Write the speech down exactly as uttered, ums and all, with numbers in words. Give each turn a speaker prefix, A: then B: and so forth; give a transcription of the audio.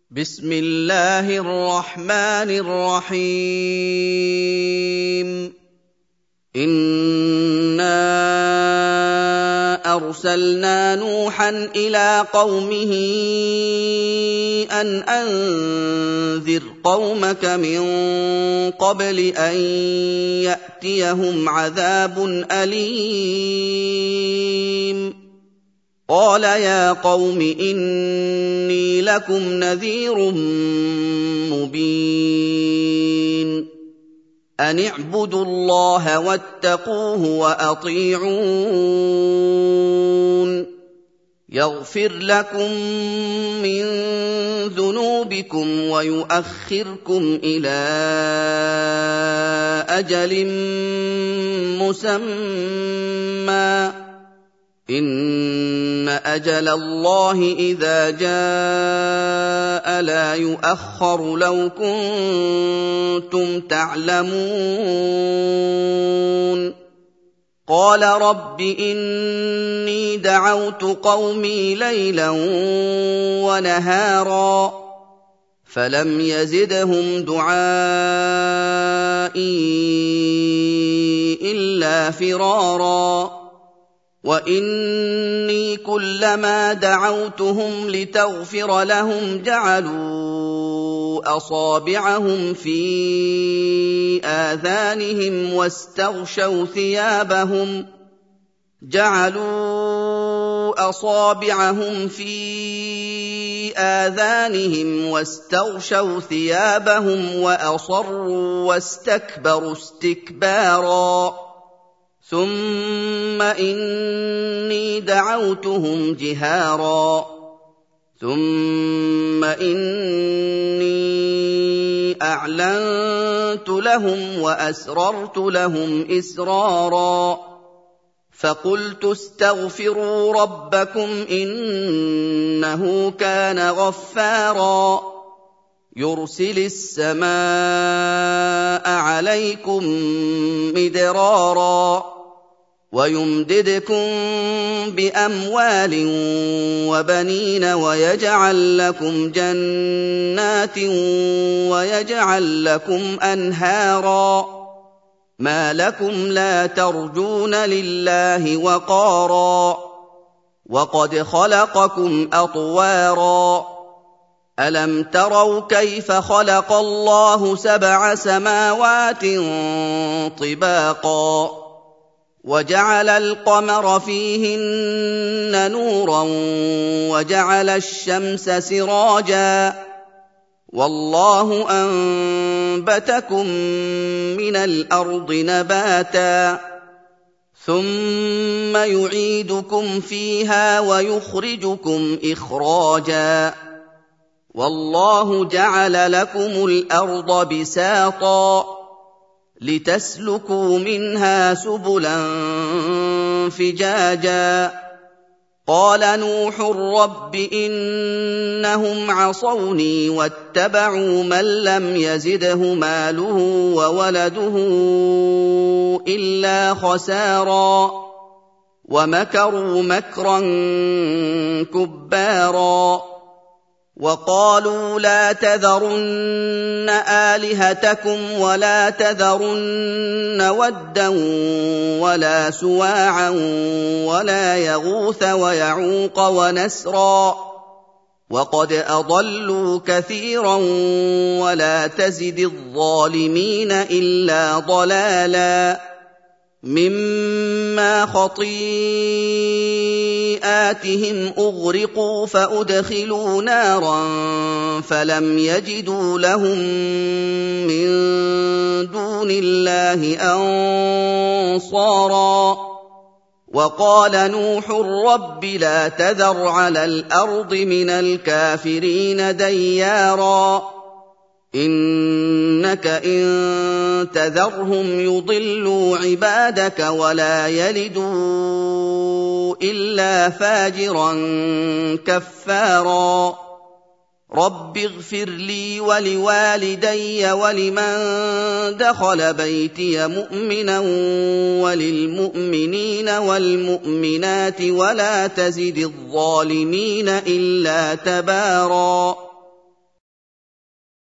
A: بسم الله الرحمن الرحيم إنا أرسلنا نوحا إلى قومه أن أنذر قومك من قبل أن يأتيهم عذاب أليم قال يا قوم إني لكم نذير مبين أن اعبدوا الله واتقوه وأطيعون يغفر لكم من ذنوبكم ويؤخركم إلى أجل مسمى إن أجل الله إذا جاء لا يؤخر لو كنتم تعلمون قال رب إني دعوت قومي ليلا ونهارا فلم يزدهم دعائي إلا فرارا وإني كلما دعوتهم لتغفر لهم جعلوا أصابعهم في آذانهم واستغشوا ثيابهم جعلوا أصابعهم في آذانهم واستغشوا ثيابهم وأصروا واستكبروا استكبارا ثم إني دعوتهم جهارا ثم إني أعلنت لهم وأسررت لهم إسرارا فقلت استغفروا ربكم إنه كان غفارا يرسل السماء عليكم مدرارا ويمددكم بأموال وبنين ويجعل لكم جنات ويجعل لكم أنهارا ما لكم لا ترجون لله وقارا وقد خلقكم أطوارا ألم تروا كيف خلق الله سبع سماوات طباقا وجعل القمر فيهن نورا وجعل الشمس سراجا والله أنبتكم من الأرض نباتا ثم يعيدكم فيها ويخرجكم إخراجا والله جعل لكم الأرض بساطا لتسلكوا منها سبلا فجاجا قال نوح رب إنهم عصوني واتبعوا من لم يزده ماله وولده إلا خسارا ومكروا مكرا كبارا وقالوا لا تذرن آلهتكم ولا تذرن ودا ولا سواعا ولا يغوث ويعوق ونسرا وقد أضلوا كثيرا ولا تزد الظالمين إلا ضلالا مما خطيئاتهم أغرقوا فأدخلوا نارا فلم يجدوا لهم من دون الله أنصارا وقال نوح رب لا تذر على الأرض من الكافرين ديارا إنك إن تذرهم يضلوا عبادك ولا يلدوا إلا فاجرا كفارا رب اغفر لي ولوالدي ولمن دخل بيتي مؤمنا وللمؤمنين والمؤمنات ولا تزد الظالمين إلا تباراً